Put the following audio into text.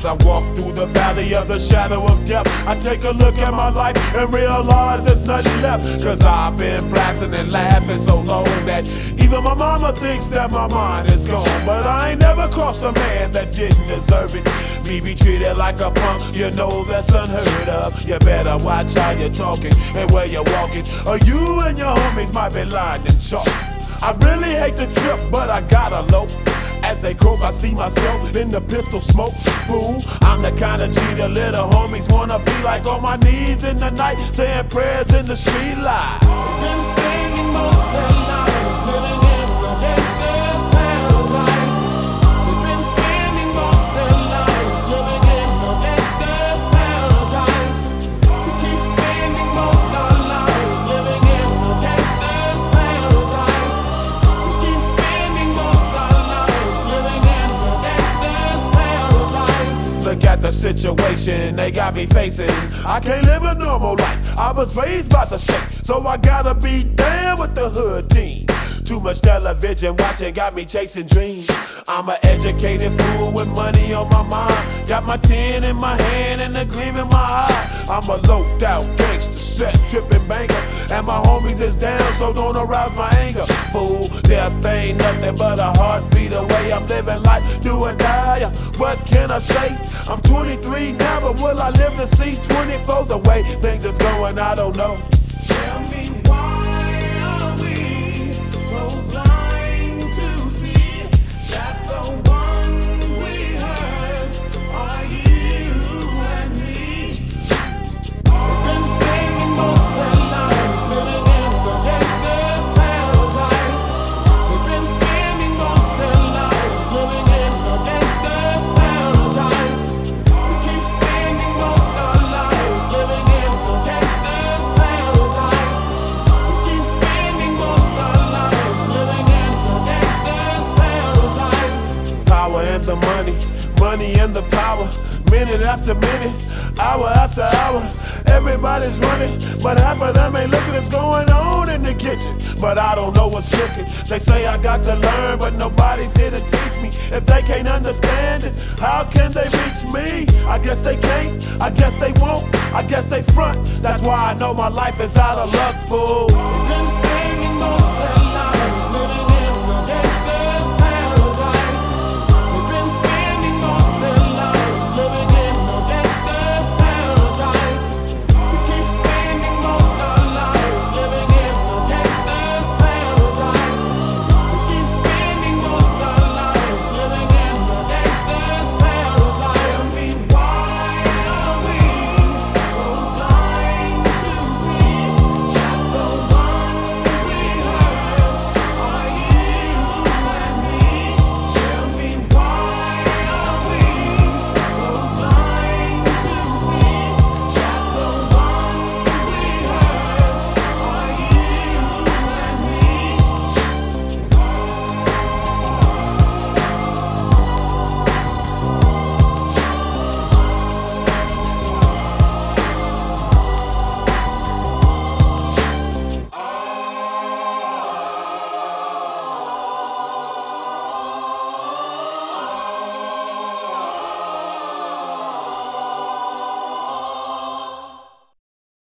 As I walk through the valley of the shadow of death, I take a look at my life and realize there's nothing left. Cause I've been blasting and laughing so long that even my mama thinks that my mind is gone. But I ain't never crossed a man that didn't deserve it. Me be treated like a punk, you know that's unheard of. You better watch how you're talking and where you're walking, or you and your homies might be lying in chalk. I really hate the trip, but I gotta low. As they croak, I see myself in the pistol smoke. Fool, I'm the kind of G the little homies wanna be like, on my knees in the night, saying prayers in the street light. Been spending most of their lives living in the gangster's paradise. We've been spending most of their lives living in the gangster's paradise. We keep spending most of our lives living in the gangster's paradise. We keep spending most of our lives living in the gangster's paradise. Look at the situation they got me facing. I can't live a normal life. I was raised by the state, so I gotta be down with the hood team. Too much television watching got me chasing dreams. I'm an educated fool with money on my mind. Got my tin in my hand and a gleam in my eye. I'm a loped out gangster, set tripping banker, and my homies is down, so don't arouse my anger. Fool, death ain't nothing but a heartbeat away. I'm living life, do or die. What can I say? I'm 23 now, but will I live to see 24? The way things is going, I don't know. Tell me, why are we so blind to see that the ones we hurt are you and me? We've been spending most of our lives living in the gangster's paradise. We've been spending most of our lives living in the gangster's paradise. We keep spending most of our lives living in the gangster's paradise. We keep spending most of our lives living in the gangster's paradise. Power and the money, money and the power. Minute after minute, hour after hour, everybody's running, but half of them ain't looking what's going on in the kitchen. But I don't know what's cooking. They say I got to learn, but nobody's here to teach me. If they can't understand it, how can they reach me? I guess they can't, I guess they won't, I guess they front. That's why I know my life is out of luck, fool.